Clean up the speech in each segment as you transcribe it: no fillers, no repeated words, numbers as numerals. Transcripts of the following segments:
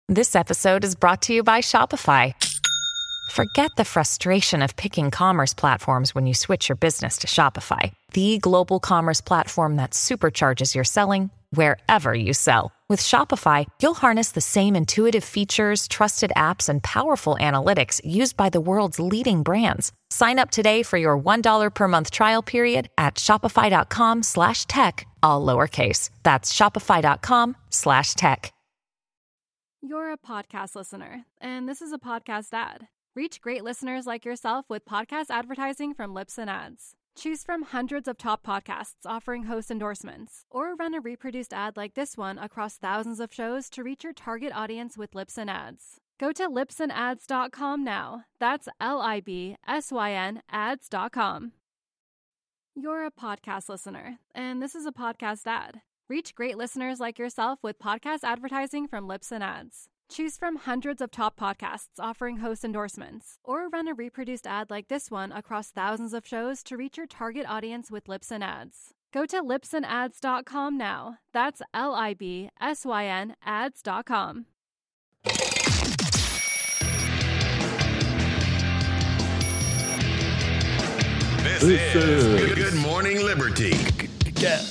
This episode is brought to you by Shopify. Forget the frustration of picking commerce platforms when you switch your business to Shopify, the global commerce platform that supercharges your selling wherever you sell. With Shopify, you'll harness the same intuitive features, trusted apps, and powerful analytics used by the world's leading brands. Sign up today for your $1 per month trial period at shopify.com/tech, all lowercase. That's shopify.com/tech. You're a podcast listener, and this is a podcast ad. Reach great listeners like yourself with podcast advertising from Libsyn Ads. Choose from hundreds of top podcasts offering host endorsements, or run a reproduced ad like this one across thousands of shows to reach your target audience with Libsyn Ads. Go to libsynads.com now. That's LIBSYN ads.com. You're a podcast listener, and this is a podcast ad. Reach great listeners like yourself with podcast advertising from Libsyn Ads. Choose from hundreds of top podcasts offering host endorsements, or run a reproduced ad like this one across thousands of shows to reach your target audience with Libsyn Ads. Go to libsynads.com now. That's LIBSYN ads.com. This is Good Morning Liberty. Yeah.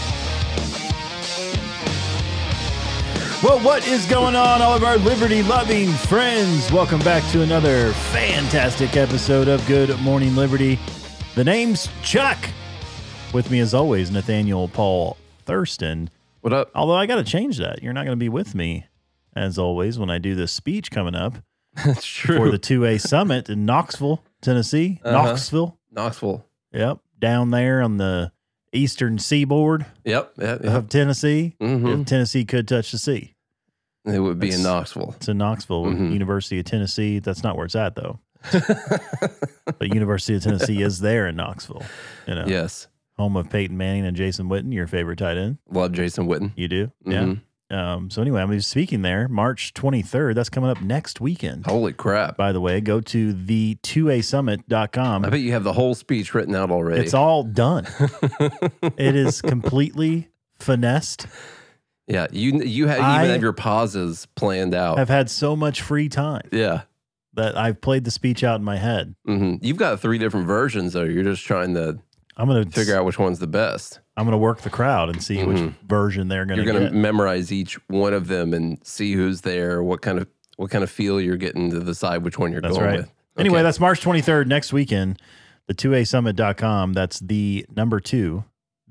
Well, what is going on, all of our liberty-loving friends? Welcome back to another fantastic episode of Good Morning Liberty. The name's Chuck. With me, as always, Nathaniel Paul Thurston. What up? Although I got to change that. You're not going to be with me, as always, when I do this speech coming up. That's true. For the 2A Summit in Knoxville, Tennessee. Knoxville. Yep. Down there on the eastern seaboard of Tennessee. Mm-hmm. If Tennessee could touch the sea. It would be in Knoxville. It's in Knoxville, University of Tennessee. That's not where it's at, though. But University of Tennessee is there in Knoxville. You know, yes. Home of Peyton Manning and Jason Witten, your favorite tight end. Love Jason Witten. You do? Mm-hmm. Yeah. So anyway, I'm speaking there March 23rd. That's coming up next weekend. Holy crap. By the way, go to the2asummit.com. I bet you have the whole speech written out already. It's all done. It is completely finessed. Yeah, you even have your pauses planned out. I've had so much free time. Yeah. That I've played the speech out in my head. Mm-hmm. You've got 3 different versions, though. You're just trying to figure out which one's the best. I'm going to work the crowd and see which version they're going to get. You're going to memorize each one of them and see who's there, what kind of feel you're getting to decide which one you're going with. Okay. Anyway, that's March 23rd, next weekend, the 2asummit.com. That's the number 2,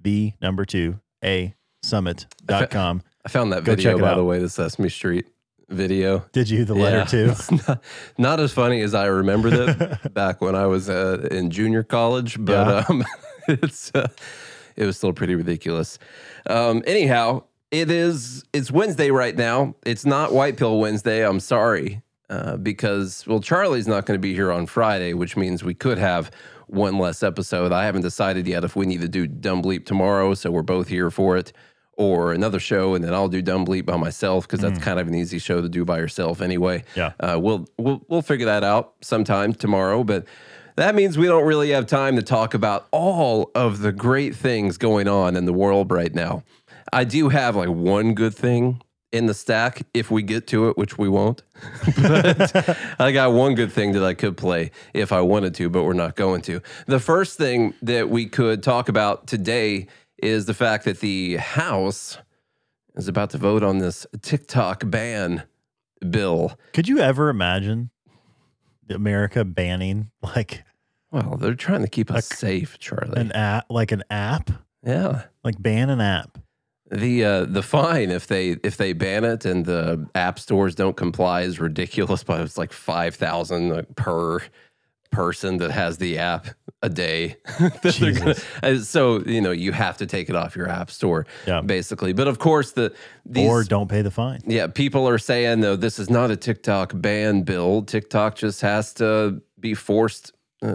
a summit.com. I found that video, by the way, the Sesame Street video. Did you? The letter too? It's not as funny as I remembered it back when I was in junior college, but it was still pretty ridiculous. Anyhow, it's Wednesday right now. It's not White Pill Wednesday. I'm sorry, because Charlie's not going to be here on Friday, which means we could have one less episode. I haven't decided yet if we need to do Dumb Bleep tomorrow, so we're both here for it, or another show, and then I'll do Dumb Bleep by myself because that's kind of an easy show to do by yourself anyway. Yeah, we'll figure that out sometime tomorrow, but that means we don't really have time to talk about all of the great things going on in the world right now. I do have like one good thing in the stack if we get to it, which we won't. But I got one good thing that I could play if I wanted to, but we're not going to. The first thing that we could talk about today is the fact that the House is about to vote on this TikTok ban bill. Could you ever imagine America banning Well, they're trying to keep us safe, Charlie. an app? Yeah. Like ban an app. The fine if they ban it and the app stores don't comply is ridiculous, but it's like $5,000 per person that has the app a day. So you have to take it off your app store, basically. But of course, or don't pay the fine. Yeah, people are saying though this is not a TikTok ban bill. TikTok just has to be forced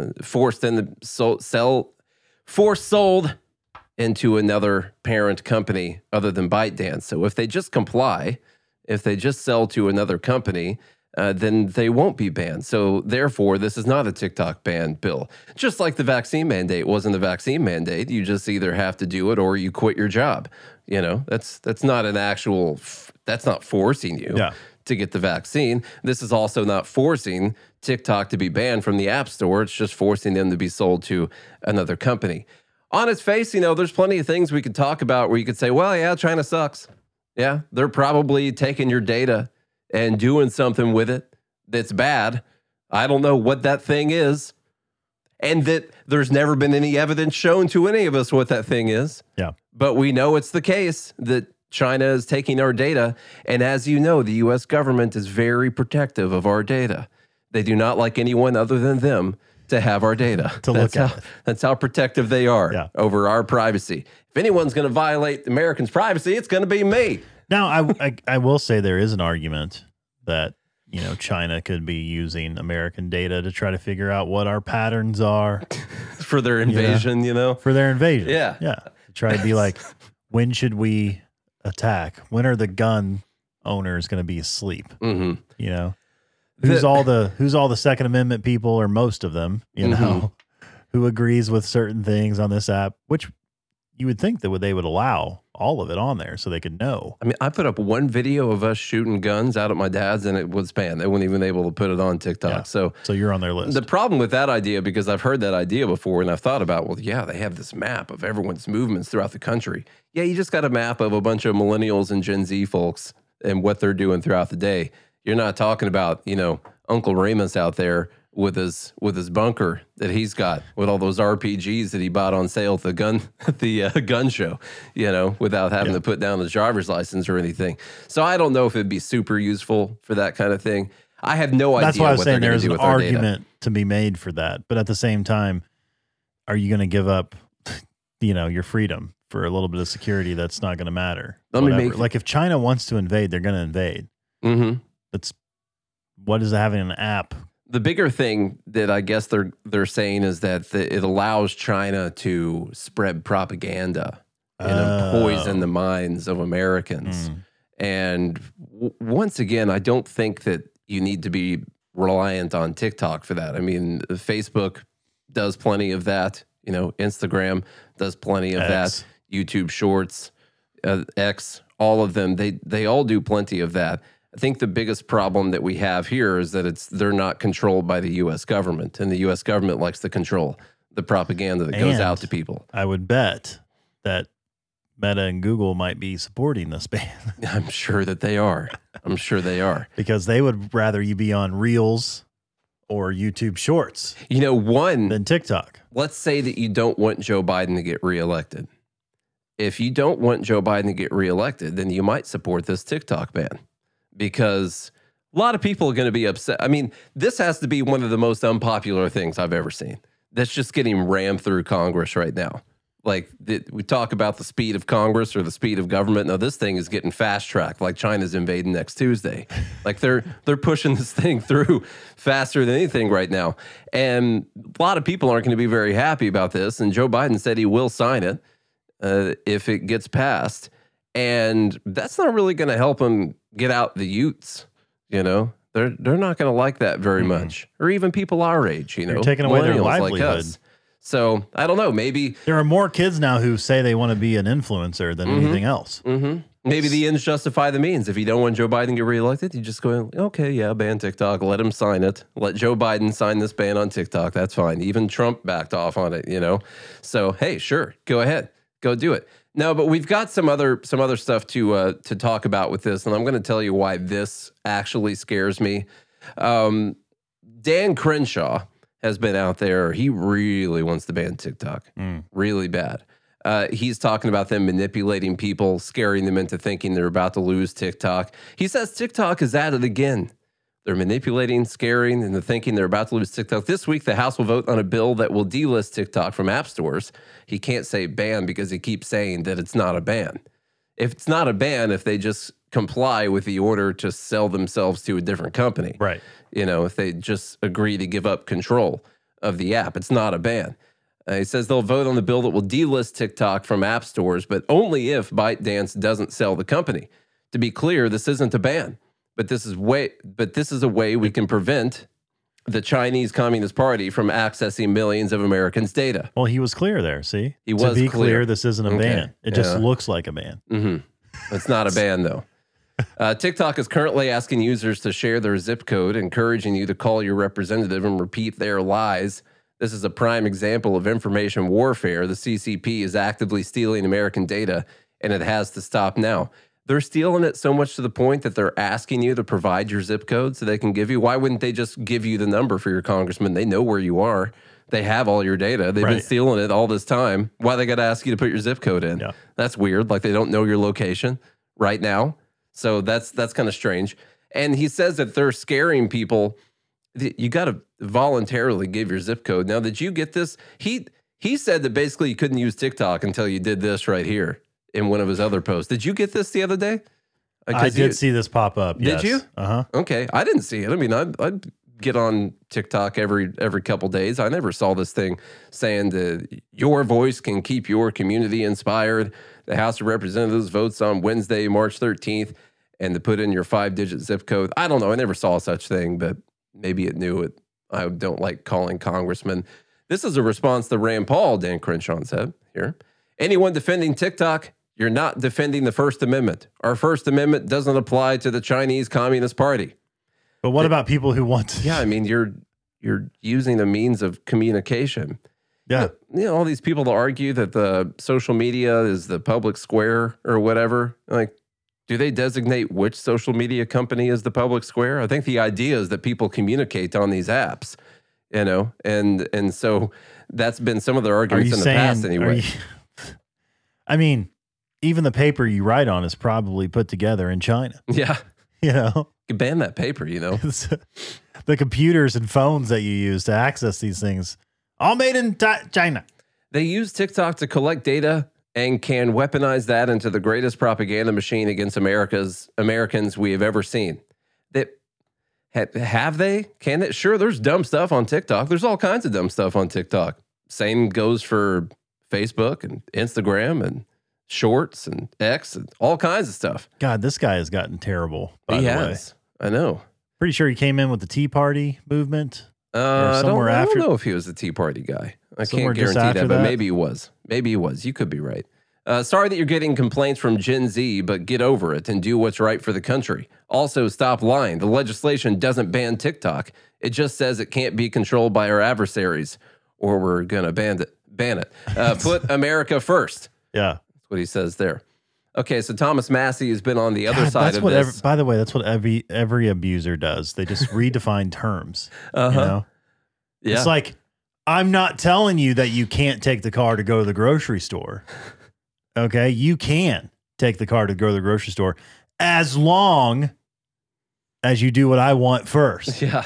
sold into another parent company other than ByteDance. So if they just comply, if they just sell to another company, then they won't be banned. So therefore, this is not a TikTok ban bill. Just like the vaccine mandate wasn't a vaccine mandate. You just either have to do it or you quit your job. That's not an actual, that's not forcing you to get the vaccine. This is also not forcing TikTok to be banned from the App Store. It's just forcing them to be sold to another company. On its face, there's plenty of things we could talk about where you could say, well, yeah, China sucks. Yeah, they're probably taking your data and doing something with it that's bad. I don't know what that thing is. And that there's never been any evidence shown to any of us what that thing is. Yeah. But we know it's the case that China is taking our data. And as you know, the U.S. government is very protective of our data. They do not like anyone other than them to have our data. That's how protective they are over our privacy. If anyone's going to violate Americans' privacy, it's going to be me. Now, I will say there is an argument that China could be using American data to try to figure out what our patterns are for their invasion, For their invasion. Yeah. Yeah. Try to be like, when should we attack? When are the gun owners going to be asleep? Mm-hmm. Who's all the Second Amendment people, or most of them, who agrees with certain things on this app, which you would think that they would allow all of it on there so they could know. I mean, I put up one video of us shooting guns out at my dad's and it was banned. They weren't even able to put it on TikTok. Yeah. So you're on their list. The problem with that idea, because I've heard that idea before and I've thought about, well, yeah, they have this map of everyone's movements throughout the country. Yeah, you just got a map of a bunch of millennials and Gen Z folks and what they're doing throughout the day. You're not talking about, Uncle Remus out there with his bunker that he's got with all those RPGs that he bought on sale at the gun show, without having to put down his driver's license or anything. So I don't know if it'd be super useful for that kind of thing. I have no idea. That's why I was what saying they're there's do an with our data. argument to be made for that. But at the same time, are you going to give up, your freedom for a little bit of security that's not going to matter? Like if China wants to invade, they're going to invade. Mm-hmm. What is having an app? The bigger thing that I guess they're saying is that it allows China to spread propaganda and poison the minds of Americans. And once again, I don't think that you need to be reliant on TikTok for that. I mean, Facebook does plenty of that. Instagram does plenty of that. YouTube Shorts, X, all of them. They all do plenty of that. I think the biggest problem that we have here is that they're not controlled by the U.S. government, and the U.S. government likes to control the propaganda that goes out to people. I would bet that Meta and Google might be supporting this ban. I'm sure that they are. Because they would rather you be on Reels or YouTube Shorts than TikTok. Let's say that you don't want Joe Biden to get reelected. If you don't want Joe Biden to get reelected, then you might support this TikTok ban. Because a lot of people are going to be upset. I mean, this has to be one of the most unpopular things I've ever seen. That's just getting rammed through Congress right now. Like we talk about the speed of Congress or the speed of government. Now this thing is getting fast tracked, like China's invading next Tuesday. Like they're pushing this thing through faster than anything right now. And a lot of people aren't going to be very happy about this. And Joe Biden said he will sign it if it gets passed. And that's not really going to help him get out the youths, They're not going to like that very much. Or even people our age, You're taking away their livelihood. Like us. So, I don't know, maybe... There are more kids now who say they want to be an influencer than anything else. Mm-hmm. Maybe the ends justify the means. If you don't want Joe Biden to get reelected, you just go, okay, yeah, ban TikTok. Let him sign it. Let Joe Biden sign this ban on TikTok. That's fine. Even Trump backed off on it, So, hey, sure, go ahead. Go do it. No, but we've got some other stuff to talk about with this, and I'm going to tell you why this actually scares me. Dan Crenshaw has been out there. He really wants to ban TikTok, really bad. He's talking about them manipulating people, scaring them into thinking they're about to lose TikTok. He says TikTok is at it again. They're manipulating, scaring, and they're thinking they're about to lose TikTok. This week, the House will vote on a bill that will delist TikTok from app stores. He can't say ban because he keeps saying that it's not a ban. If it's not a ban, if they just comply with the order to sell themselves to a different company. Right. If they just agree to give up control of the app, it's not a ban. He says they'll vote on the bill that will delist TikTok from app stores, but only if ByteDance doesn't sell the company. To be clear, this isn't a ban. But this is a way we can prevent the Chinese Communist Party from accessing millions of Americans' data. Well, he was clear there, see? He was clear. To be clear. This isn't a ban. It just looks like a ban. Mm-hmm. It's not a ban, though. TikTok is currently asking users to share their zip code, encouraging you to call your representative and repeat their lies. This is a prime example of information warfare. The CCP is actively stealing American data, and it has to stop now. They're stealing it so much to the point that they're asking you to provide your zip code so they can give you. Why wouldn't they just give you the number for your congressman? They know where you are. They have all your data. They've been stealing it all this time. Why they got to ask you to put your zip code in? Yeah. That's weird. Like they don't know your location right now. So that's kind of strange. And he says that they're scaring people. You got to voluntarily give your zip code. Now, did you get this? He said that basically you couldn't use TikTok until you did this right here in one of his other posts. Did you get this the other day? I did see this pop up. Did you? Uh-huh. Okay. I didn't see it. I mean, I'd get on TikTok every couple days. I never saw this thing saying that your voice can keep your community inspired. The House of Representatives votes on Wednesday, March 13th, and to put in your 5-digit zip code. I don't know. I never saw such thing, but maybe it knew it. I don't like calling congressmen. This is a response to Rand Paul, Dan Crenshaw said here. Anyone defending TikTok, you're not defending the First Amendment. Our First Amendment doesn't apply to the Chinese Communist Party. But what about people who want to? Yeah, I mean, you're using a means of communication. Yeah. You know, all these people that argue that the social media is the public square or whatever. Like, do they designate which social media company is the public square? I think the idea is that people communicate on these apps, you know, and so that's been some of their arguments in the past anyway. I mean, even the paper you write on is probably put together in China. Yeah. You know, you can ban that paper, you know. The computers and phones that you use to access these things, all made in China. They use TikTok to collect data and can weaponize that into the greatest propaganda machine against Americans we have ever seen. Have they? Can it? Sure, there's dumb stuff on TikTok. There's all kinds of dumb stuff on TikTok. Same goes for Facebook and Instagram and Shorts and X and all kinds of stuff. God, this guy has gotten terrible. He has. I know. Pretty sure he came in with the Tea Party movement. I don't know if he was the Tea Party guy. I can't guarantee that, but maybe he was. Maybe he was. You could be right. Sorry that you're getting complaints from Gen Z, but get over it and do what's right for the country. Also, stop lying. The legislation doesn't ban TikTok. It just says it can't be controlled by our adversaries, or we're going to ban it. Put America first. Yeah. That's what he says there. Okay, so Thomas Massey has been on the other side of this. By the way, that's what every abuser does. They just redefine terms. You know? Yeah. It's like, I'm not telling you that you can't take the car to go to the grocery store. Okay, you can take the car to go to the grocery store as long as you do what I want first. Yeah.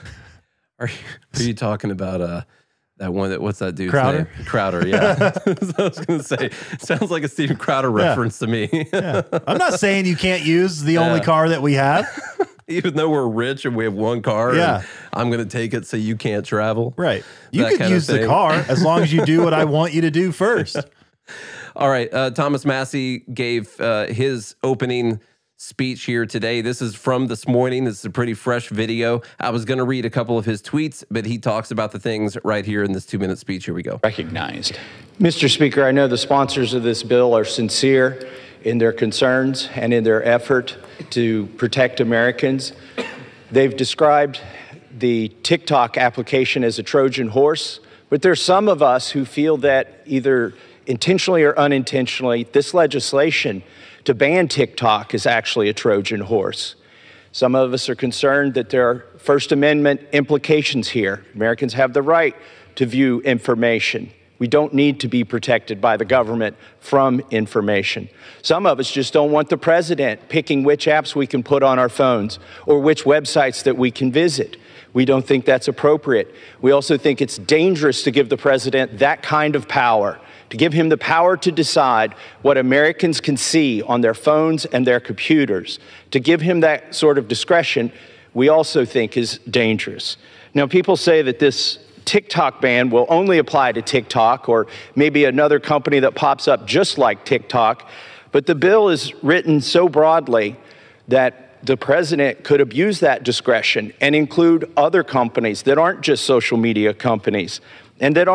Are you talking about that one what's that dude's Crowder? name? Crowder, yeah. I was going to say, it sounds like a Steven Crowder reference to me. Yeah. I'm not saying you can't use the only car that we have. Even though we're rich and we have one car, and I'm going to take it so you can't travel. Right. You could use the car as long as you do what I want you to do first. All right. Thomas Massey gave his opening speech here today. This is from this morning. This is a pretty fresh video. I was going to read a couple of his tweets, but he talks about the things right here in this 2-minute speech. Here we go. Recognized. Mr. Speaker, I know the sponsors of this bill are sincere in their concerns and in their effort to protect Americans. They've described the TikTok application as a Trojan horse, but there's some of us who feel that either intentionally or unintentionally, this legislation to ban TikTok is actually a Trojan horse. Some of us are concerned that there are First Amendment implications here. Americans have the right to view information. We don't need to be protected by the government from information. Some of us just don't want the president picking which apps we can put on our phones or which websites that we can visit. We don't think that's appropriate. We also think it's dangerous to give the president that kind of power, to give him the power to decide what Americans can see on their phones and their computers. To give him that sort of discretion, we also think is dangerous. Now, people say that this TikTok ban will only apply to TikTok or maybe another company that pops up just like TikTok, but the bill is written so broadly that the president could abuse that discretion and include other companies that aren't just social media companies and that aren't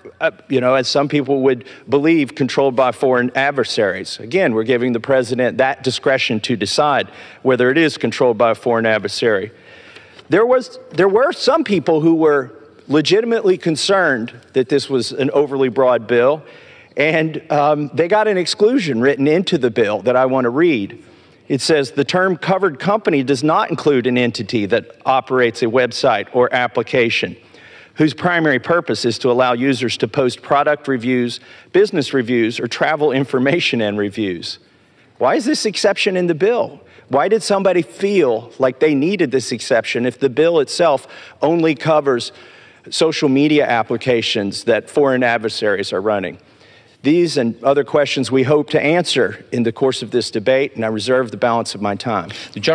as some people would believe, controlled by foreign adversaries. Again, we're giving the president that discretion to decide whether it is controlled by a foreign adversary. There were some people who were legitimately concerned that this was an overly broad bill, and they got an exclusion written into the bill that I want to read. It says the term covered company does not include an entity that operates a website or application whose primary purpose is to allow users to post product reviews, business reviews, or travel information and reviews. Why is this exception in the bill? Why did somebody feel like they needed this exception if the bill itself only covers social media applications that foreign adversaries are running? These and other questions we hope to answer in the course of this debate, and I reserve the balance of my time.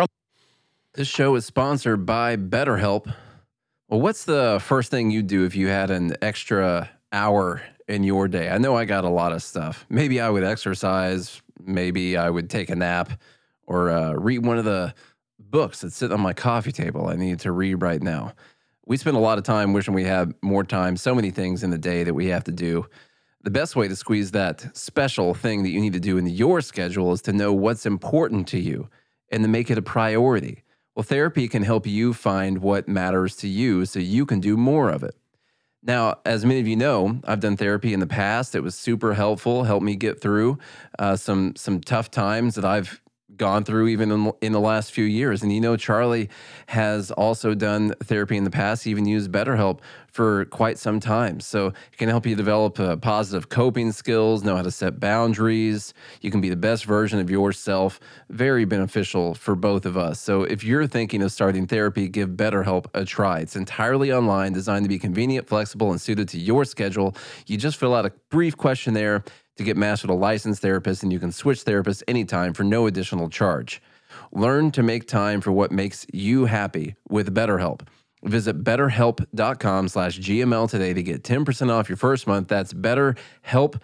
This show is sponsored by BetterHelp. Well, what's the first thing you'd do if you had an extra hour in your day? I know I got a lot of stuff. Maybe I would exercise. Maybe I would take a nap or read one of the books that sit on my coffee table I need to read right now. We spend a lot of time wishing we had more time, so many things in the day that we have to do. The best way to squeeze that special thing that you need to do in your schedule is to know what's important to you and to make it a priority. Well, therapy can help you find what matters to you so you can do more of it. Now, as many of you know, I've done therapy in the past. It was super helpful, helped me get through some tough times that I've gone through even in the last few years. And Charlie has also done therapy in the past. He even used BetterHelp for quite some time. So it can help you develop positive coping skills, know how to set boundaries. You can be the best version of yourself. Very beneficial for both of us. So if you're thinking of starting therapy, give BetterHelp a try. It's entirely online, designed to be convenient, flexible, and suited to your schedule. You just fill out a brief questionnaire to get matched with a licensed therapist, and you can switch therapists anytime for no additional charge. Learn to make time for what makes you happy with BetterHelp. Visit BetterHelp.com/GML today to get 10% off your first month. That's BetterHelp,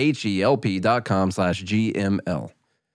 HELP.com/GML.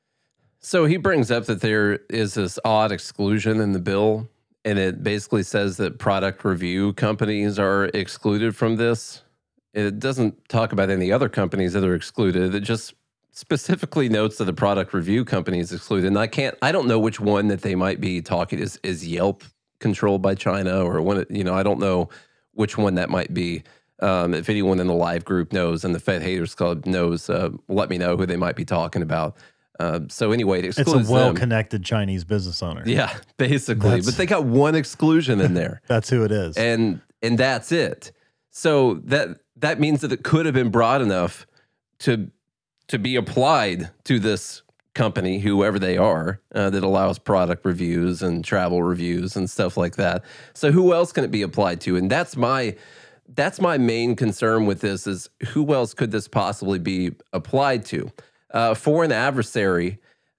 So he brings up that there is this odd exclusion in the bill, and it basically says that product review companies are excluded from this. It doesn't talk about any other companies that are excluded. It just specifically notes that the product review company is excluded. And I don't know which one that they might be talking. Is Yelp controlled by China, or one? I don't know which one that might be. If anyone in the live group knows and the Fed Haters Club knows, let me know who they might be talking about. So anyway, it excludes It's a well-connected Chinese business owner. Yeah, basically. But they got one exclusion in there. That's who it is. And that's it. So that means that it could have been broad enough to be applied to this company, whoever they are, that allows product reviews and travel reviews and stuff like that. So who else can it be applied to? And that's my main concern with this, is who else could this possibly be applied to? Foreign adversary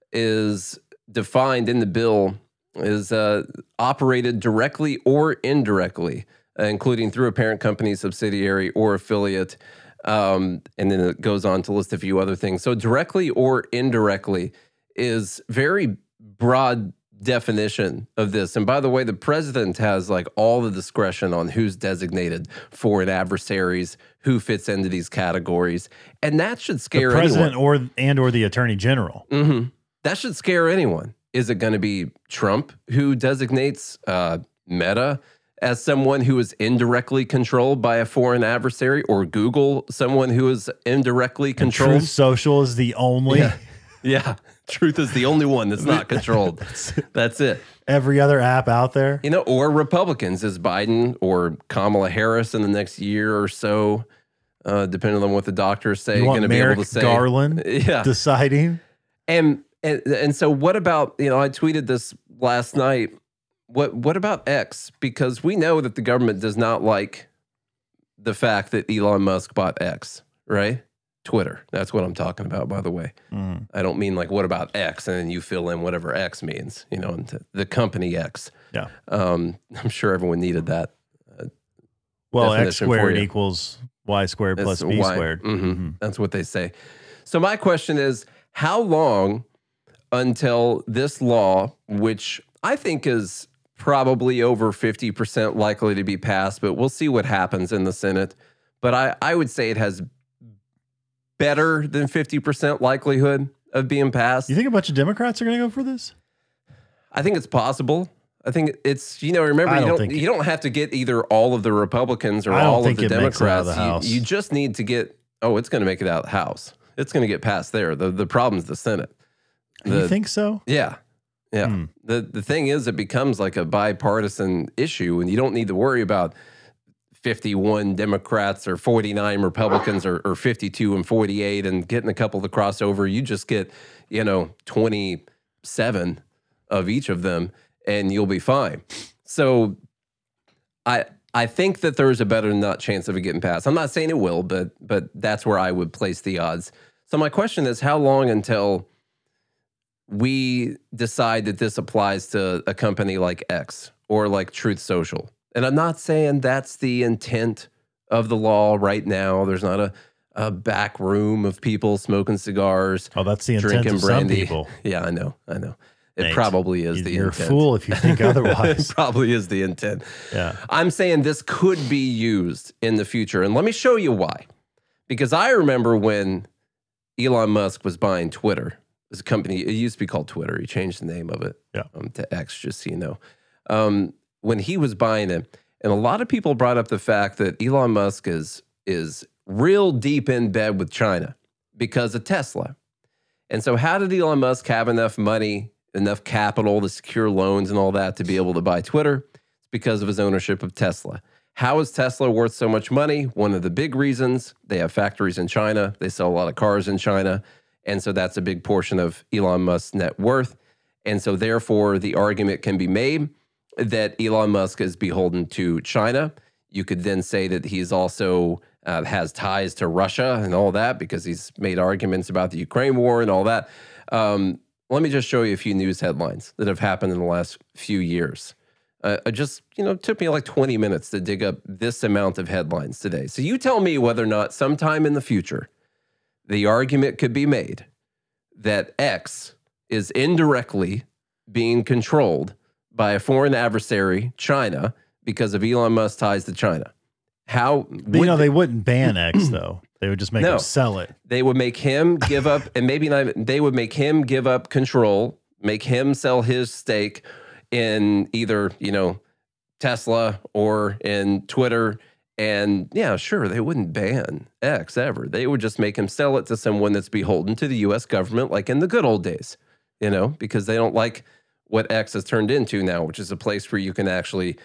is defined in the bill as operated directly or indirectly, including through a parent company, subsidiary, or affiliate. And then it goes on to list a few other things. So directly or indirectly is very broad definition of this. And by the way, the president has like all the discretion on who's designated foreign adversaries, who fits into these categories. And that should scare the president anyone. or the attorney general. Mm-hmm. That should scare anyone. Is it going to be Trump who designates Meta as someone who is indirectly controlled by a foreign adversary, or Google someone who is indirectly controlled? And Truth Social is the only. Yeah. Truth is the only one that's not controlled. That's it. Every other app out there. Or Republicans. Is Biden or Kamala Harris in the next year or so, depending on what the doctors say, going to be able to say. Garland deciding? And so what about, I tweeted this last night. What about X? Because we know that the government does not like the fact that Elon Musk bought X, right? Twitter. That's what I'm talking about, by the way. Mm. I don't mean like, what about X? And then you fill in whatever X means, the company X. Yeah. I'm sure everyone needed that. Well, X squared equals Y squared plus B squared. Mm-hmm. Mm-hmm. That's what they say. So my question is, how long until this law, which I think is probably over 50% likely to be passed, but we'll see what happens in the Senate, but I would say it has better than 50% likelihood of being passed. You think a bunch of Democrats are going to go for this? I think it's possible. I think it's, remember, you don't have to get either all of the Republicans or all of the Democrats. You just need to get, it's going to make it out of the House. It's going to get passed there. The problem's the Senate. You think so? Yeah. Yeah. The thing is, it becomes like a bipartisan issue, and you don't need to worry about 51 Democrats or 49 Republicans or 52 and 48 and getting a couple to cross over. You just get, 27 of each of them, and you'll be fine. So I think that there's a better than not chance of it getting passed. I'm not saying it will, but that's where I would place the odds. So my question is, how long until we decide that this applies to a company like X or like Truth Social? And I'm not saying that's the intent of the law right now. There's not a back room of people smoking cigars. Oh, that's the intent drinking of brandy. Some people. Yeah, I know. It probably is the intent. You're a fool if you think otherwise. It probably is the intent. Yeah. I'm saying this could be used in the future. And let me show you why. Because I remember when Elon Musk was buying Twitter. This company, it used to be called Twitter. He changed the name of it to X, just so you know. When he was buying it, and a lot of people brought up the fact that Elon Musk is real deep in bed with China because of Tesla. And so how did Elon Musk have enough money, enough capital to secure loans and all that to be able to buy Twitter? It's because of his ownership of Tesla. How is Tesla worth so much money? One of the big reasons, they have factories in China. They sell a lot of cars in China. And so that's a big portion of Elon Musk's net worth. And so therefore, the argument can be made that Elon Musk is beholden to China. You could then say that he's also has ties to Russia and all that because he's made arguments about the Ukraine war and all that. Let me just show you a few news headlines that have happened in the last few years. It took me like 20 minutes to dig up this amount of headlines today. So you tell me whether or not sometime in the future, the argument could be made that X is indirectly being controlled by a foreign adversary, China, because of Elon Musk's ties to China. How they wouldn't ban X though. They would just make him sell it. They would make him give up, and maybe not. They would make him give up control, make him sell his stake in either Tesla or in Twitter. And yeah, sure, they wouldn't ban X ever. They would just make him sell it to someone that's beholden to the U.S. government, like in the good old days. Because they don't like what X has turned into now, which is a place where you can actually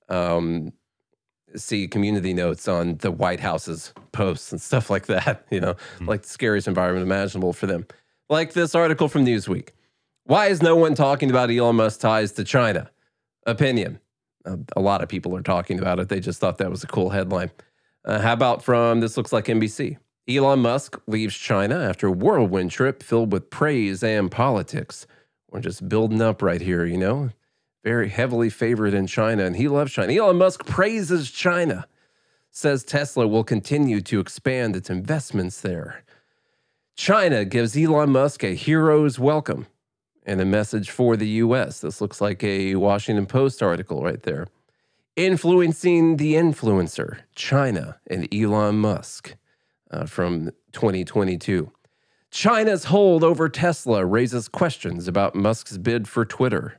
see community notes on the White House's posts and stuff like that, like the scariest environment imaginable for them. Like this article from Newsweek. Why is no one talking about Elon Musk's ties to China? Opinion. A lot of people are talking about it. They just thought that was a cool headline. How about from, this looks like NBC. Elon Musk leaves China after a whirlwind trip filled with praise and politics. We're just building up right here, Very heavily favored in China, and he loves China. Elon Musk praises China, says Tesla will continue to expand its investments there. China gives Elon Musk a hero's welcome and a message for the U.S. This looks like a Washington Post article right there. Influencing the influencer, China and Elon Musk from 2022. China's hold over Tesla raises questions about Musk's bid for Twitter.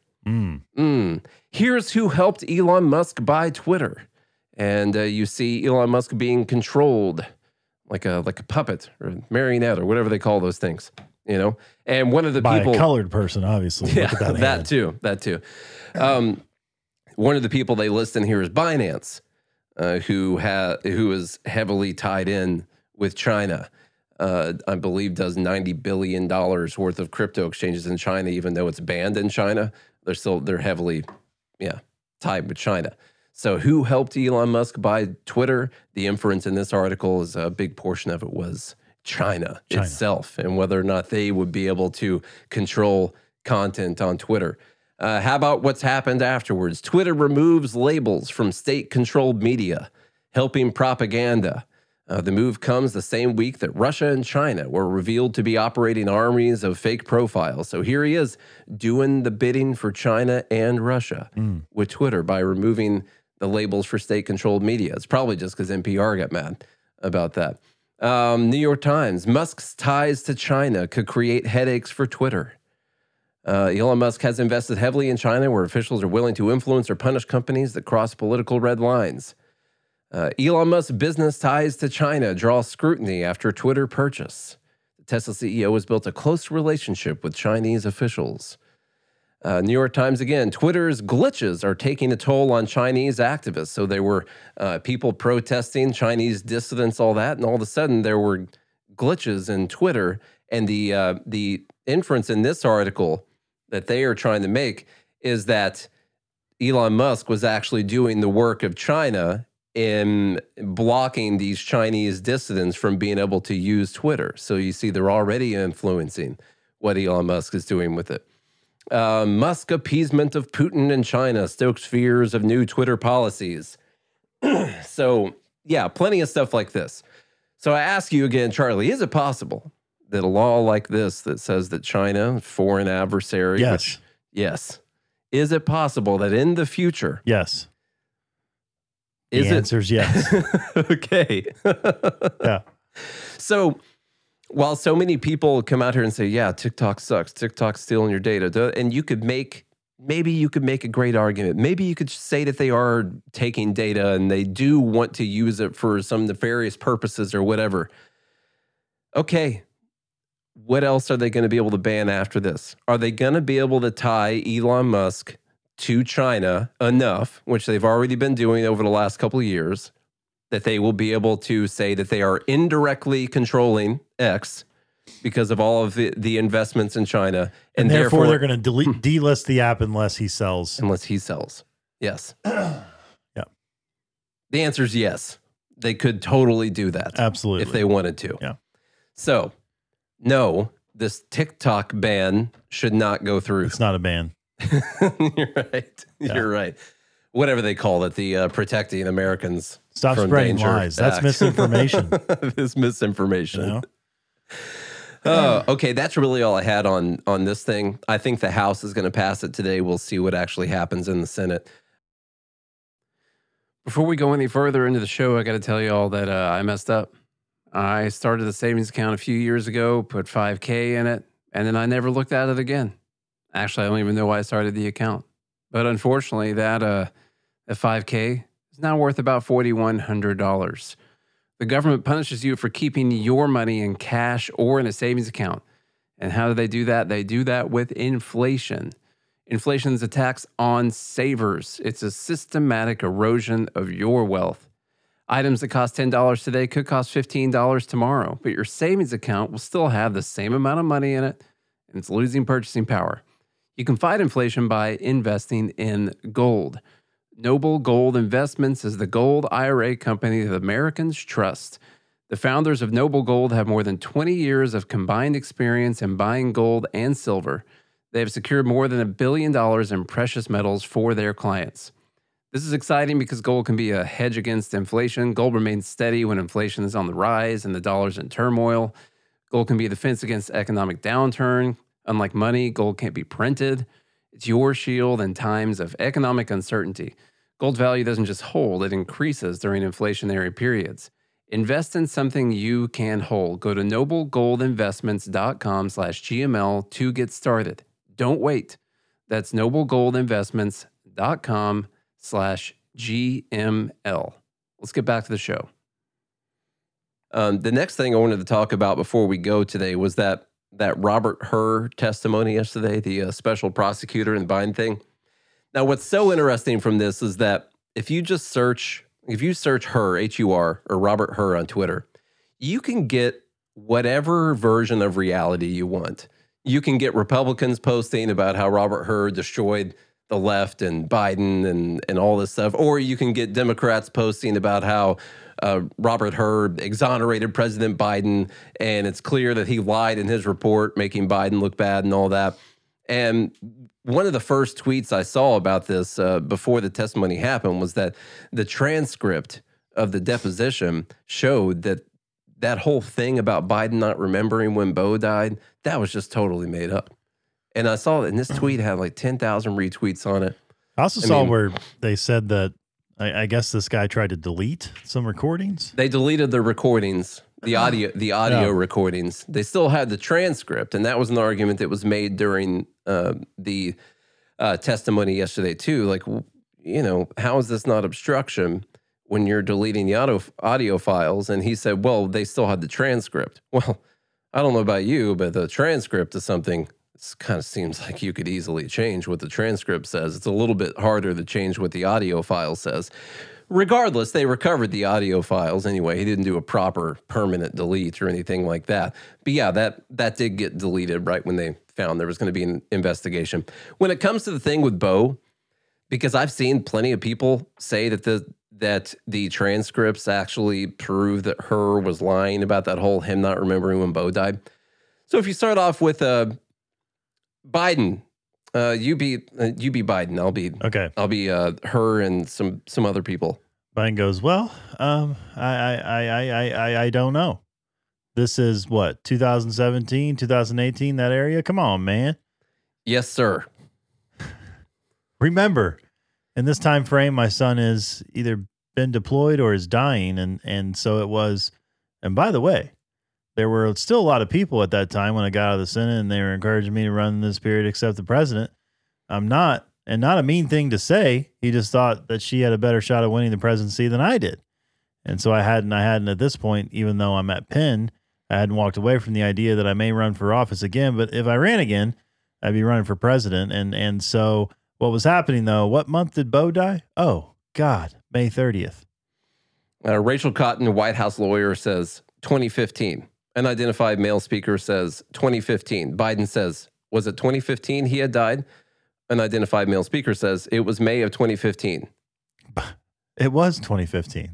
Here's who helped Elon Musk buy Twitter. And you see Elon Musk being controlled like a puppet or a marionette or whatever they call those things, And one of the people, by a colored person, obviously. Yeah, that too. One of the people they list in here is Binance, who is heavily tied in with China. I believe does $90 billion worth of crypto exchanges in China, even though it's banned in China. They're heavily, tied with China. So who helped Elon Musk buy Twitter? The inference in this article is a big portion of it was China itself and whether or not they would be able to control content on Twitter. How about what's happened afterwards? Twitter removes labels from state-controlled media, helping propaganda. The move comes the same week that Russia and China were revealed to be operating armies of fake profiles. So here he is doing the bidding for China and Russia with Twitter by removing the labels for state-controlled media. It's probably just because NPR got mad about that. New York Times, Musk's ties to China could create headaches for Twitter. Elon Musk has invested heavily in China, where officials are willing to influence or punish companies that cross political red lines. Elon Musk's business ties to China draw scrutiny after Twitter purchase. The Tesla CEO has built a close relationship with Chinese officials. New York Times again, Twitter's glitches are taking a toll on Chinese activists. So there were people protesting, Chinese dissidents, all that, and all of a sudden there were glitches in Twitter. And the inference in this article that they are trying to make is that Elon Musk was actually doing the work of China in blocking these Chinese dissidents from being able to use Twitter. So you see, they're already influencing what Elon Musk is doing with it. Musk appeasement of Putin and China stokes fears of new Twitter policies. So, yeah, plenty of stuff like this. So I ask you again, Charlie, is it possible that a law like this that says that China, foreign adversary, Yes. yes, is it possible that in the future, Yes. is The answer is yes. okay. Yeah. So while so many people come out here and say, yeah, TikTok sucks, TikTok's stealing your data, and maybe you could make a great argument. Maybe you could say that they are taking data and they do want to use it for some nefarious purposes or whatever. Okay. What else are they going to be able to ban after this? Are they going to be able to tie Elon Musk to China enough, which they've already been doing over the last couple of years, that they will be able to say that they are indirectly controlling X because of all of the investments in China. And therefore they're going to delist the app unless he sells. Unless he sells. Yes. Yeah. The answer is yes. They could totally do that. Absolutely. If they wanted to. Yeah. So, no, this TikTok ban should not go through. It's not a ban. You're right. Yeah. You're right. Whatever they call it, the Protecting Americans Stop from spreading Danger lies. That's Act. misinformation. This misinformation. You know? Okay, that's really all I had on this thing. I think the House is going to pass it today. We'll see what actually happens in the Senate. Before we go any further into the show, I got to tell you all that I messed up. I started a savings account a few years ago, put $5K in it, and then I never looked at it again. Actually, I don't even know why I started the account. But unfortunately, that $5K is now worth about $4,100. The government punishes you for keeping your money in cash or in a savings account. And how do they do that? They do that with inflation. Inflation is a tax on savers. It's a systematic erosion of your wealth. Items that cost $10 today could cost $15 tomorrow, but your savings account will still have the same amount of money in it, and it's losing purchasing power. You can fight inflation by investing in gold. Noble Gold Investments is the gold IRA company that Americans trust. The founders of Noble Gold have more than 20 years of combined experience in buying gold and silver. They have secured more than $1 billion in precious metals for their clients. This is exciting because gold can be a hedge against inflation. Gold remains steady when inflation is on the rise and the dollar's in turmoil. Gold can be a defense against economic downturn. Unlike money, gold can't be printed. It's your shield in times of economic uncertainty. Gold's value doesn't just hold, it increases during inflationary periods. Invest in something you can hold. Go to noblegoldinvestments.com/GML to get started. Don't wait. That's noblegoldinvestments.com/GML. Let's get back to the show. The next thing I wanted to talk about before we go today was that Robert Hur testimony yesterday, the special prosecutor in the Biden thing. Now, what's so interesting from this is that if you search Hur, H-U-R, or Robert Hur on Twitter, you can get whatever version of reality you want. You can get Republicans posting about how Robert Hur destroyed the left and Biden and all this stuff, or you can get Democrats posting about how Robert Hur exonerated President Biden, and it's clear that he lied in his report, making Biden look bad and all that. And one of the first tweets I saw about this before the testimony happened was that the transcript of the deposition showed that whole thing about Biden not remembering when Beau died, that was just totally made up. And I saw that, and this tweet had like 10,000 retweets on it. I also saw where they said that I guess this guy tried to delete some recordings. They deleted the recordings, the audio recordings. They still had the transcript, and that was an argument that was made during the testimony yesterday too. Like, how is this not obstruction when you're deleting the audio files? And he said, well, they still had the transcript. Well, I don't know about you, but the transcript is something. It kind of seems like you could easily change what the transcript says. It's a little bit harder to change what the audio file says. Regardless, they recovered the audio files anyway. He didn't do a proper permanent delete or anything like that. But yeah, that did get deleted right when they found there was going to be an investigation. When it comes to the thing with Bo, because I've seen plenty of people say that the transcripts actually prove that Hur was lying about that whole him not remembering when Bo died. So if you start off with Biden, you be Biden. I'll be Hur and some other people. Biden goes, well, I don't know. This is what, 2017, 2018, that area? Come on, man. Yes, sir. Remember, in this time frame, my son is either been deployed or is dying, and so it was. And by the way, there were still a lot of people at that time when I got out of the Senate, and they were encouraging me to run this period except the president. I'm not, and not a mean thing to say. He just thought that she had a better shot of winning the presidency than I did. And so I hadn't at this point, even though I'm at Penn, I hadn't walked away from the idea that I may run for office again. But if I ran again, I'd be running for president. And so what was happening, though, what month did Bo die? Oh, God, May 30th. Rachel Cotton, a White House lawyer, says 2015. An identified male speaker says 2015. Biden says, was it 2015 he had died? An identified male speaker says it was May of 2015. It was 2015.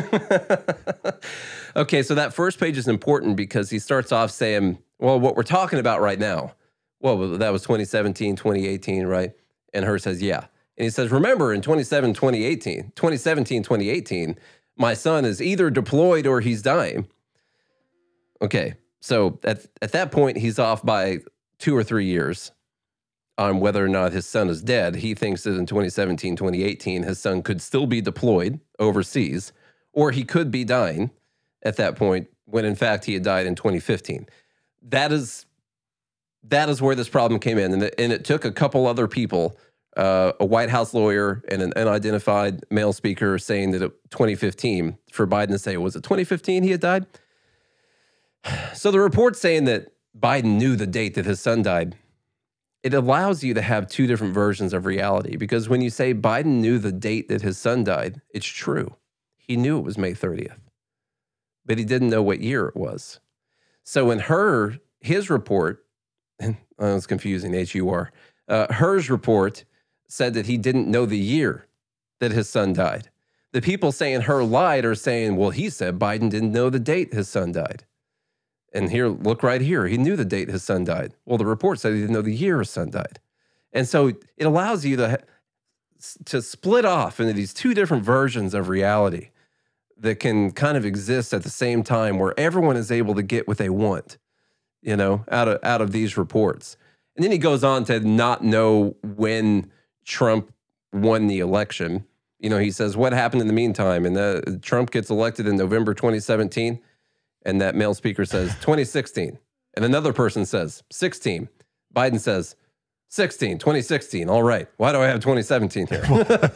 Okay, so that first page is important because he starts off saying, well, what we're talking about right now, well, that was 2017, 2018, right? And Hur says, yeah. And he says, remember, in 2017, 2018, my son is either deployed or he's dying. Okay, so at that point, he's off by 2 or 3 years on whether or not his son is dead. He thinks that in 2017, 2018, his son could still be deployed overseas, or he could be dying at that point when, in fact, he had died in 2015. That is where this problem came in. And it took a couple other people, a White House lawyer and an unidentified male speaker saying that 2015, for Biden to say, was it 2015 he had died? So the report's saying that Biden knew the date that his son died. It allows you to have two different versions of reality, because when you say Biden knew the date that his son died, it's true. He knew it was May 30th, but he didn't know what year it was. So in his report, it's confusing, H-U-R, Hur's report said that he didn't know the year that his son died. The people saying Hur lied are saying, well, he said Biden didn't know the date his son died. And here, look right here. He knew the date his son died. Well, the report said he didn't know the year his son died. And so it allows you to split off into these two different versions of reality that can kind of exist at the same time, where everyone is able to get what they want, out of these reports. And then he goes on to not know when Trump won the election. He says, what happened in the meantime? And Trump gets elected in November 2017. And that male speaker says 2016. And another person says 16. Biden says 2016. All right. Why do I have 2017 here?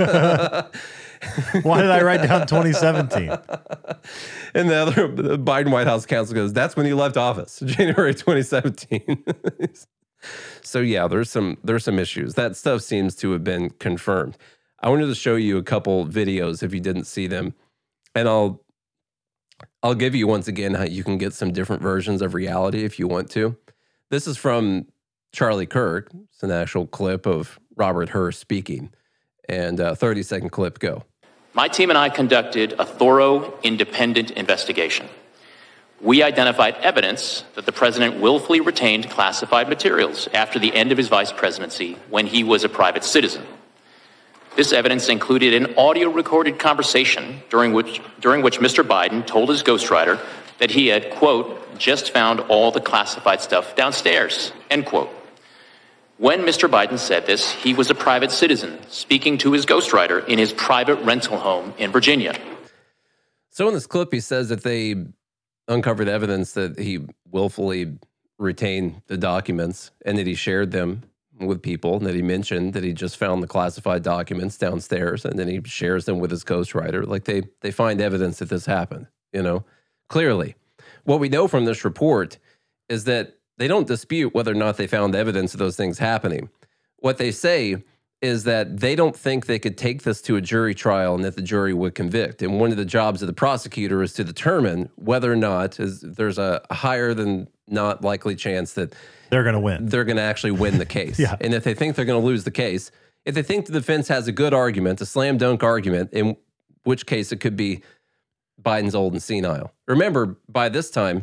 Why did I write down 2017? And the other Biden White House counsel goes, that's when he left office, January 2017. So yeah, there's some issues. That stuff seems to have been confirmed. I wanted to show you a couple videos if you didn't see them. And I'll give you once again how you can get some different versions of reality if you want to. This is from Charlie Kirk. It's an actual clip of Robert Hur speaking. And 30-second clip, go. My team and I conducted a thorough, independent investigation. We identified evidence that the president willfully retained classified materials after the end of his vice presidency when he was a private citizen. This evidence included an audio-recorded conversation during which Mr. Biden told his ghostwriter that he had, quote, just found all the classified stuff downstairs, end quote. When Mr. Biden said this, he was a private citizen speaking to his ghostwriter in his private rental home in Virginia. So in this clip, he says that they uncovered evidence that he willfully retained the documents and that he shared them with people, and that he mentioned that he just found the classified documents downstairs, and then he shares them with his ghostwriter. Like they find evidence that this happened, clearly. What we know from this report is that they don't dispute whether or not they found evidence of those things happening. What they say is that they don't think they could take this to a jury trial and that the jury would convict. And one of the jobs of the prosecutor is to determine whether or not there's a higher than not likely chance that they're going to win. They're going to actually win the case. Yeah. And if they think they're going to lose the case, if they think the defense has a good argument, a slam dunk argument, in which case it could be Biden's old and senile. Remember, by this time,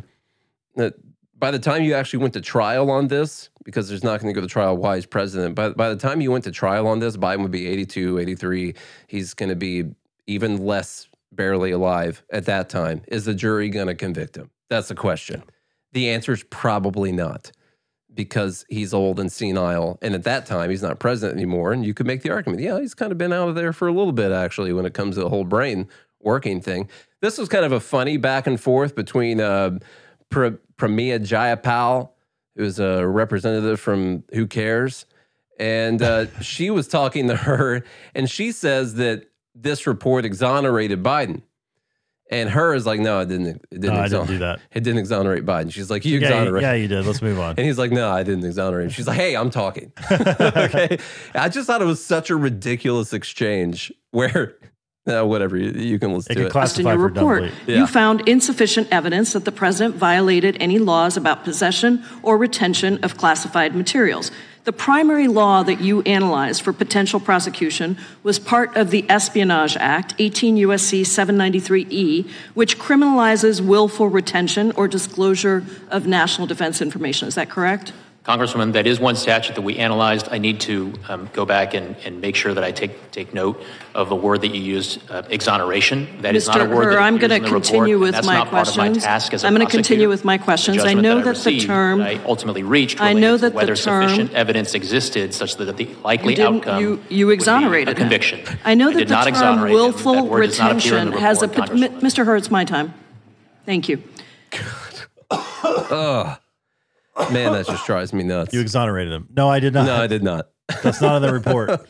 by the time you actually went to trial on this, because there's not going to go to trial why he's president, but by the time you went to trial on this, Biden would be 82, 83. He's going to be even less barely alive at that time. Is the jury going to convict him? That's the question. The answer is probably not, because he's old and senile. And at that time, he's not president anymore. And you could make the argument, yeah, he's kind of been out of there for a little bit, actually, when it comes to the whole brain working thing. This was kind of a funny back and forth between Pramila Jayapal, who's a representative from Who Cares? And she was talking to her, and she says that this report exonerated Biden. And her is like, no, it didn't. I didn't do that. It didn't exonerate Biden. She's like, you exonerate. Yeah, you did. Let's move on. And he's like, no, I didn't exonerate him. She's like, hey, I'm talking. Okay. I just thought it was such a ridiculous exchange where, whatever, you can listen to it. In your report, you found insufficient evidence that the president violated any laws about possession or retention of classified materials. The primary law that you analyzed for potential prosecution was part of the Espionage Act, 18 U.S.C. 793E, which criminalizes willful retention or disclosure of national defense information. Is that correct? Congresswoman, that is one statute that we analyzed. I need to go back and make sure that I take note of a word that you used, exoneration. That is not a word that I'm going to appears in the continue report, with my questions. I'm going to continue with my questions. I know that the term I ultimately reached whether sufficient evidence existed such that the likely outcome you exonerated would be a conviction. I know that the term willful retention has a Mr. Hurd, my time. Thank you. Man, that just drives me nuts. You exonerated him. No, I did not. No, I did not. That's not in the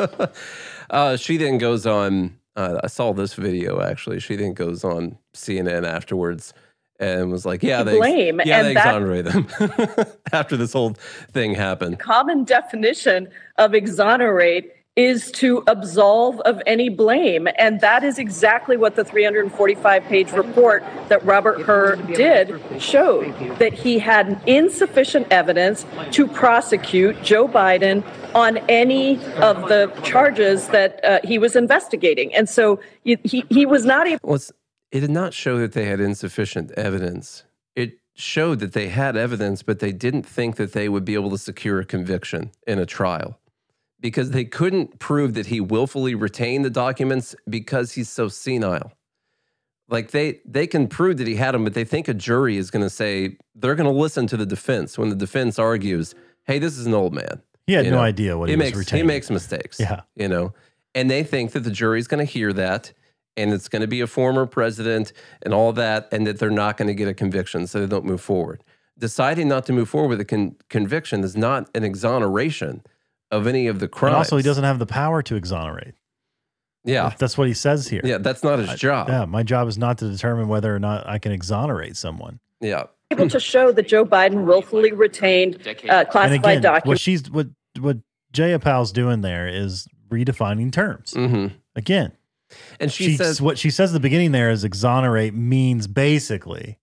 report. She then goes on, I saw this video actually. She then goes on CNN afterwards and was like, yeah, they exonerate them after this whole thing happened. Common definition of exonerate is to absolve of any blame. And that is exactly what the 345-page report that Robert Hur did showed, that he had insufficient evidence to prosecute Joe Biden on any of the charges that he was investigating. And so he was not able... Well, it did not show that they had insufficient evidence. It showed that they had evidence, but they didn't think that they would be able to secure a conviction in a trial, because they couldn't prove that he willfully retained the documents because he's so senile. Like they can prove that he had them, but they think a jury is going to say, they're going to listen to the defense when the defense argues, hey, this is an old man. He had no idea what he was retaining. He makes mistakes. Yeah. And they think that the jury's going to hear that, and it's going to be a former president and all that, and that they're not going to get a conviction, so they don't move forward. Deciding not to move forward with a conviction is not an exoneration of any of the crimes. And also, he doesn't have the power to exonerate. Yeah. That's what he says here. Yeah, that's not his job. Yeah, my job is not to determine whether or not I can exonerate someone. Yeah. Able to show that Joe Biden willfully retained classified documents. What Jayapal's doing there is redefining terms. Mm-hmm. Again. And she says what she says at the beginning there is exonerate means basically,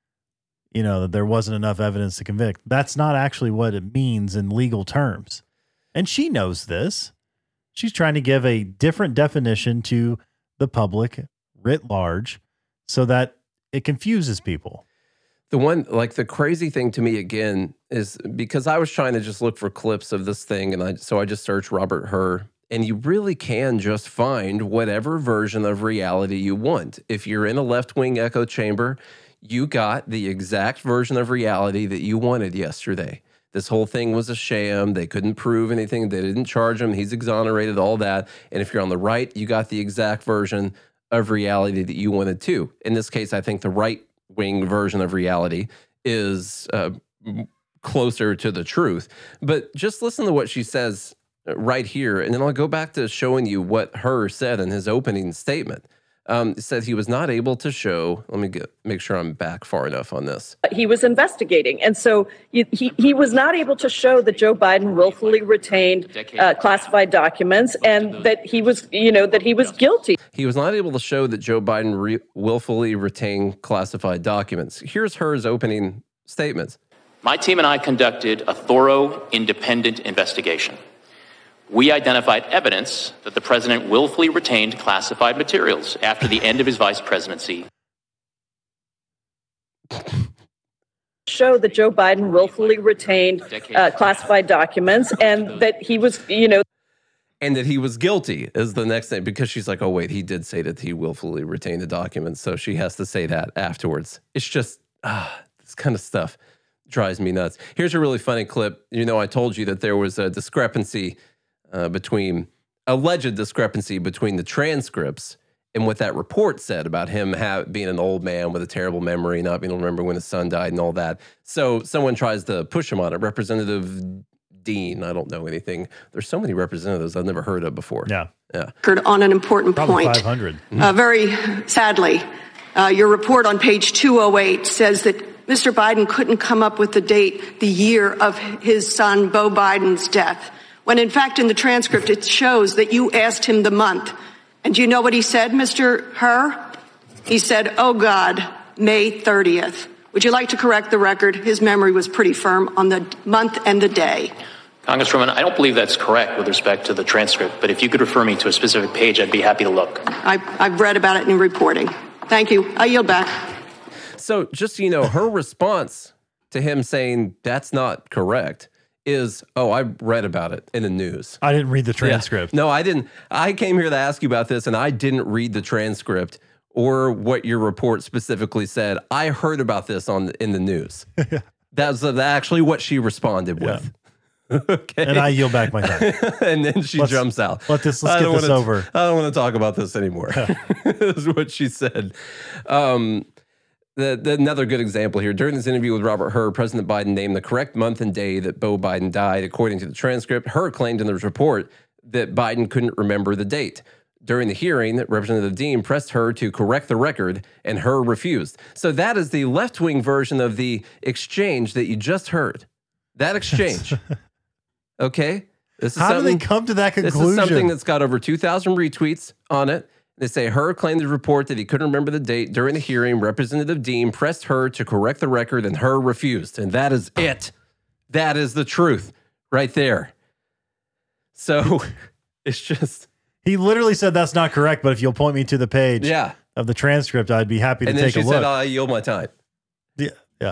that there wasn't enough evidence to convict. That's not actually what it means in legal terms. And she knows this. She's trying to give a different definition to the public writ large so that it confuses people. The crazy thing to me again is because I was trying to just look for clips of this thing, and so I just searched Robert Hur, and you really can just find whatever version of reality you want. If you're in a left-wing echo chamber, you got the exact version of reality that you wanted yesterday. This whole thing was a sham. They couldn't prove anything. They didn't charge him. He's exonerated, all that. And if you're on the right, you got the exact version of reality that you wanted too. In this case, I think the right-wing version of reality is closer to the truth. But just listen to what she says right here, and then I'll go back to showing you what Hur said in his opening statement. It said he was not able to show, let me make sure I'm back far enough on this. He was investigating. And so he was not able to show that Joe Biden willfully retained classified documents and that he was, that he was guilty. He was not able to show that Joe Biden willfully retained classified documents. Here's Hur's opening statements. My team and I conducted a thorough, independent investigation. We identified evidence that the president willfully retained classified materials after the end of his vice presidency. Show that Joe Biden willfully retained classified documents and that he was, And that he was guilty is the next thing, because she's like, oh, wait, he did say that he willfully retained the documents. So she has to say that afterwards. It's just, this kind of stuff drives me nuts. Here's a really funny clip. I told you that there was a discrepancy alleged discrepancy between the transcripts and what that report said about him being an old man with a terrible memory, not being able to remember when his son died and all that. So someone tries to push him on it. Representative Dean, I don't know anything. There's so many representatives I've never heard of before. Yeah. On an important Probably point. 500. Very sadly, your report on page 208 says that Mr. Biden couldn't come up with the year of his son, Beau Biden's death. When in fact, in the transcript, it shows that you asked him the month. And do you know what he said, Mr. Hur? He said, oh God, May 30th. Would you like to correct the record? His memory was pretty firm on the month and the day. Congresswoman, I don't believe that's correct with respect to the transcript, but if you could refer me to a specific page, I'd be happy to look. I've read about it in reporting. Thank you. I yield back. So just so you know, her response to him saying that's not correct is, oh, I read about it in the news. I didn't read the transcript. Yeah. No, I didn't. I came here to ask you about this, and I didn't read the transcript or what your report specifically said. I heard about this in the news. That's actually what she responded with. Okay. And I yield back my time. And then she jumps out. Let's get this over. I don't want to talk about this anymore. Is what she said. Another good example here. During this interview with Robert Hur, President Biden named the correct month and day that Beau Biden died. According to the transcript, Hur claimed in the report that Biden couldn't remember the date. During the hearing, Representative Dean pressed Hur to correct the record, and Hur refused. So that is the left-wing version of the exchange that you just heard. That exchange. Okay? How do they come to that conclusion? This is something that's got over 2,000 retweets on it. They say Hur claimed the report that he couldn't remember the date. During the hearing, Representative Dean pressed Hur to correct the record, and Hur refused. And that is it. That is the truth right there. So it's just... He literally said that's not correct, but if you'll point me to the page of the transcript, I'd be happy to take a look. And then she said, I yield my time. Yeah.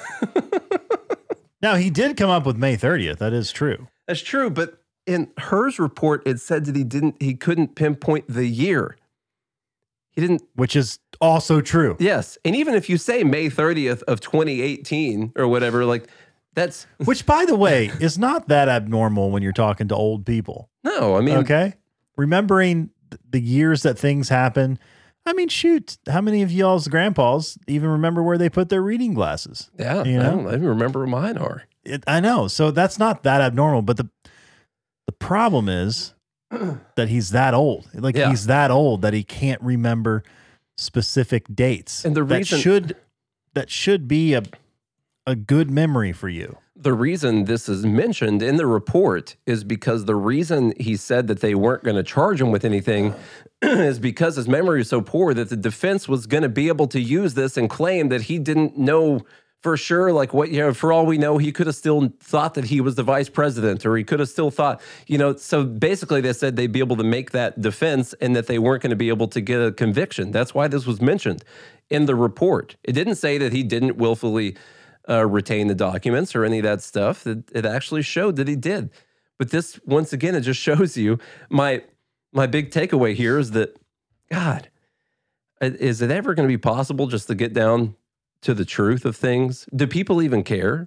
Now, he did come up with May 30th. That is true. That's true, but in Hur's report, it said that he couldn't pinpoint the year. He didn't. Which is also true. Yes. And even if you say May 30th of 2018 or whatever, like that's. Which, by the way, is not that abnormal when you're talking to old people. No, I mean. Okay. Remembering the years that things happen. I mean, shoot, how many of y'all's grandpas even remember where they put their reading glasses? Yeah. I don't even remember where mine are. I know. So that's not that abnormal. But the problem is that he's that old. He's that old that he can't remember specific dates. And the reason that should be a good memory for you. The reason this is mentioned in the report is because the reason he said that they weren't going to charge him with anything is because his memory is so poor that the defense was going to be able to use this and claim that he didn't know for sure, like for all we know, he could have still thought that he was the vice president, or he could have still thought, so basically they said they'd be able to make that defense and that they weren't going to be able to get a conviction. That's why this was mentioned in the report. It didn't say that he didn't willfully retain the documents or any of that stuff. It actually showed that he did. But this, once again, it just shows you my big takeaway here is that, God, is it ever going to be possible just to get down to the truth of things? Do people even care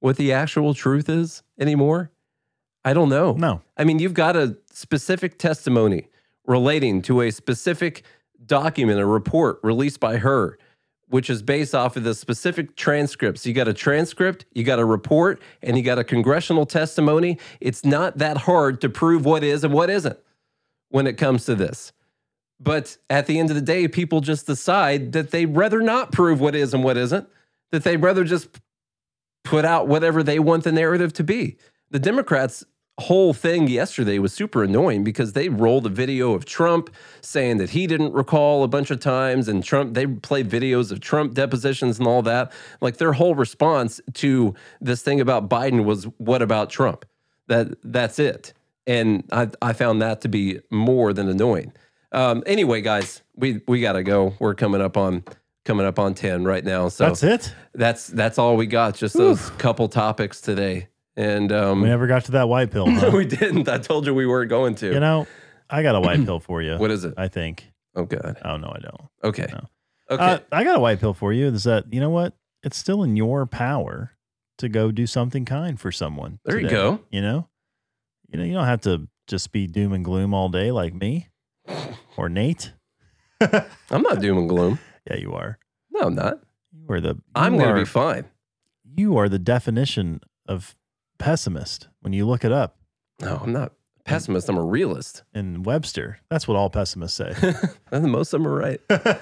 what the actual truth is anymore? I don't know. No. I mean, you've got a specific testimony relating to a specific document, a report released by her, which is based off of the specific transcripts. You got a transcript, you got a report, and you got a congressional testimony. It's not that hard to prove what is and what isn't when it comes to this. But at the end of the day, people just decide that they'd rather not prove what is and what isn't, that they'd rather just put out whatever they want the narrative to be. The Democrats' whole thing yesterday was super annoying because they rolled a video of Trump saying that he didn't recall a bunch of times, and they played videos of Trump depositions and all that. Like, their whole response to this thing about Biden was, what about Trump? That's it. And I found that to be more than annoying. Anyway, guys, we got to go. We're coming up on 10 right now. So that's it. That's all we got. Just those couple topics today. And we never got to that white pill. Huh? We didn't. I told you we weren't going to. You know, I got a white pill for you. What is it? I think. Oh, God. Oh, no, I don't. Okay. No. Okay. I got a white pill for you. Is that, you know what? It's still in your power to go do something kind for someone. There today. you go. You know, you don't have to just be doom and gloom all day like me or Nate. I'm not doom and gloom. Yeah, you are. No, I'm not. I'm going to be fine. You are the definition of pessimist when you look it up. No, I'm not a pessimist. I'm a realist. In Webster, that's what all pessimists say. And most of them are right.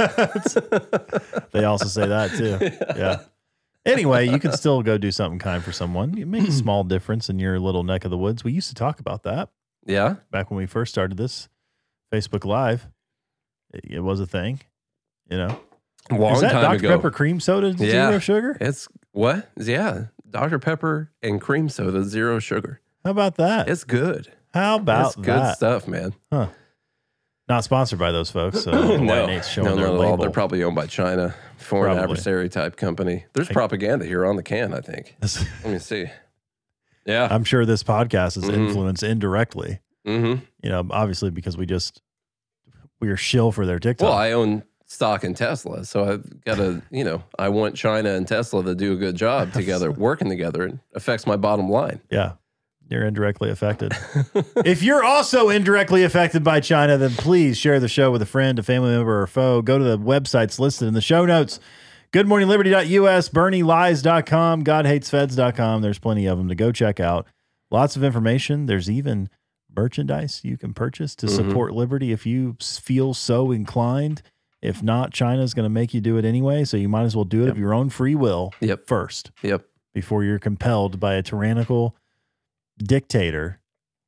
They also say that too. Yeah. Anyway, you can still go do something kind for someone. You make a small difference in your little neck of the woods. We used to talk about that. Yeah. Back when we first started this Facebook Live, it was a thing. You know, Long is that time Dr. ago. Pepper cream soda zero sugar? It's what? Yeah. Dr. Pepper and cream soda, 0 sugar. How about that? It's good. How about it's good that? stuff, man. Huh. Not sponsored by those folks. So no, Nate's showing not their at all. label. They're probably owned by China, foreign Probably. adversary type company. There's propaganda here on the can, I think. Let me see. Yeah. I'm sure this podcast is influenced indirectly. Mm-hmm. You know, obviously because we're shill for their TikTok. Well, I own stock in Tesla, so I've got to, I want China and Tesla to do a good job together, working together. It affects my bottom line. Yeah. You're indirectly affected. If you're also indirectly affected by China, then please share the show with a friend, a family member, or a foe. Go to the websites listed in the show notes. GoodMorningLiberty.us, BernieLies.com, GodHatesFeds.com. There's plenty of them to go check out. Lots of information. There's even merchandise you can purchase to support liberty if you feel so inclined. If not, China's going to make you do it anyway, so you might as well do it of your own free will first. Yep. Before you're compelled by a tyrannical dictator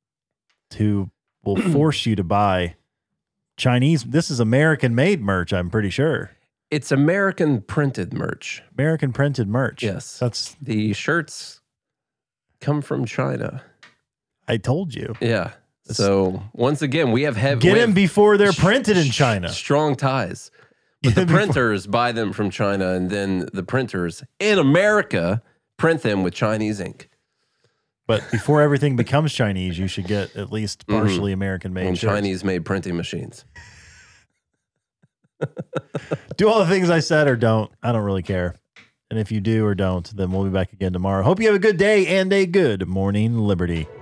who will force you to buy Chinese. This is American made merch, I'm pretty sure. It's American printed merch. American printed merch. Yes. That's the shirts come from China. I told you. Yeah. So once again, we have get them before they're printed in China. Strong ties. But the printers buy them from China, and then the printers in America print them with Chinese ink. But before everything becomes Chinese, you should get at least partially American-made Chinese-made printing machines. Do all the things I said or don't. I don't really care. And if you do or don't, then we'll be back again tomorrow. Hope you have a good day and a good morning, Liberty.